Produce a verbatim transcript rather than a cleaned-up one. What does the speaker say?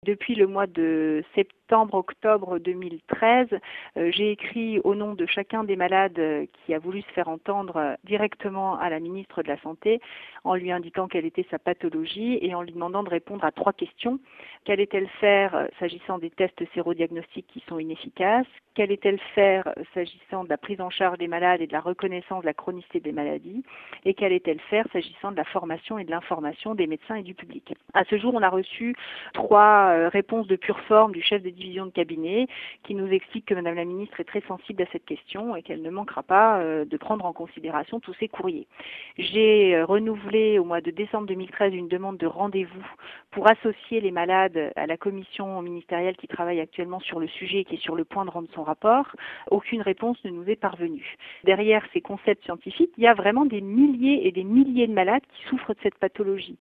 Depuis le mois de septembre-octobre deux mille treize, euh, j'ai écrit au nom de chacun des malades euh, qui a voulu se faire entendre euh, directement à la ministre de la Santé en lui indiquant quelle était sa pathologie et en lui demandant de répondre à trois questions. Qu'allait-elle faire euh, s'agissant des tests sérodiagnostiques qui sont inefficaces? Qu'allait-elle faire euh, s'agissant de la prise en charge des malades et de la reconnaissance de la chronicité des maladies? Et qu'allait-elle faire s'agissant de la formation et de l'information des médecins et du public? À ce jour, on a reçu trois euh, réponse de pure forme du chef de division de cabinet qui nous explique que Madame la Ministre est très sensible à cette question et qu'elle ne manquera pas euh, de prendre en considération tous ces courriers. J'ai euh, renouvelé au mois de décembre deux mille treize une demande de rendez-vous pour associer les malades à la commission ministérielle qui travaille actuellement sur le sujet et qui est sur le point de rendre son rapport. Aucune réponse ne nous est parvenue. Derrière ces concepts scientifiques, il y a vraiment des milliers et des milliers de malades qui souffrent de cette pathologie.